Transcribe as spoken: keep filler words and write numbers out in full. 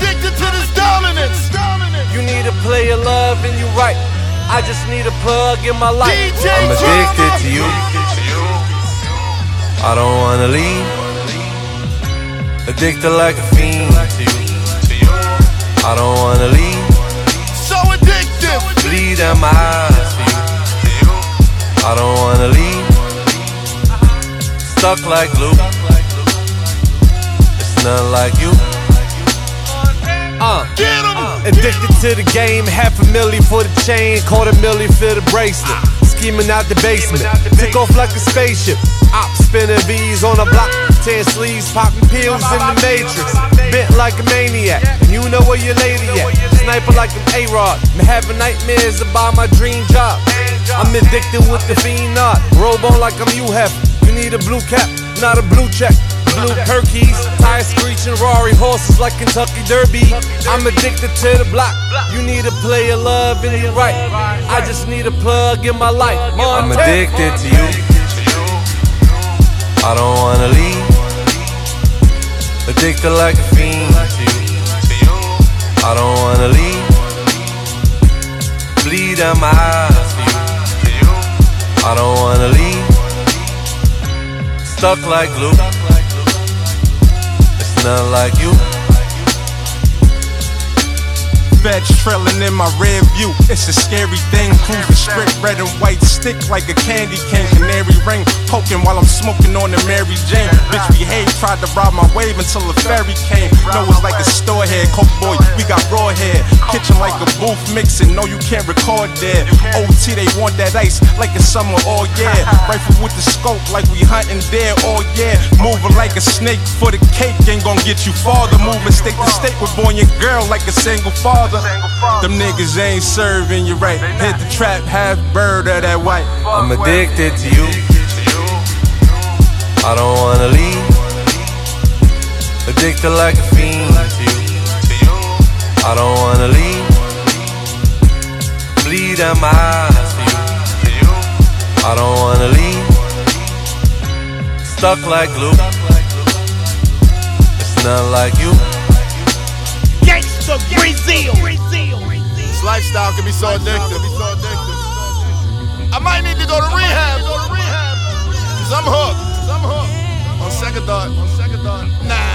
addicted to this dominance. You need a player love and you right. I just need a plug in my life. D J I'm addicted to you. I don't wanna leave. Addicted like a fiend to you. I don't wanna leave. So addictive. Bleed out my eyes for you. I don't wanna leave. Stuck like glue. It's nothing like you. Uh, Get 'em. Addicted to the game, half a milli for the chain, quarter milli for the bracelet. Scheming out the basement, took off like a spaceship. Op spinning V's on a block, ten sleeves, popping pills in the matrix. Bent like a maniac, and you know where your lady at. Sniper like an A-Rod, me having nightmares about my dream job. I'm addicted with the fiend knot, robe on like I'm U-Hef. You need a blue cap, not a blue check. Blue Perkies, tires screeching, Rari horses like Kentucky Derby. I'm addicted to the block. You need a player love and you're right. I just need a plug in my life. I'm addicted to you. I don't wanna leave. Addicted like a fiend to you. I don't wanna leave. Bleed out my eyes for you. I don't wanna leave. Stuck like glue. Nothing like you. Feds trailing in my rear view. It's a scary thing. Cruising straight red and white, stick like a candy cane. Canary ring poking while I'm smoking on the Mary Jane. Bitch behave, tried to rob my wave until the ferry came. No, it's like a store head. Coke boy, we got raw hair. Kitchen like a booth mixing. No, you can't record there. O T, they want that ice like it's summer all year. Rifle with the scope like we hunting there all year. Moving like a snake for the cake ain't gonna get you farther. Moving state to state with born your girl like a single father. Them niggas ain't serving you right. Hit the trap, half bird of that white. I'm addicted to you. I don't wanna leave. Addicted like a fiend to you. I don't wanna leave. Bleed out my eyes for you. I don't wanna leave. Stuck like glue. It's nothing like you. Gangsta Brazil. This lifestyle can be so addictive. I might need to go to rehab. Cause I'm hooked. On second thought. On second thought. Nah.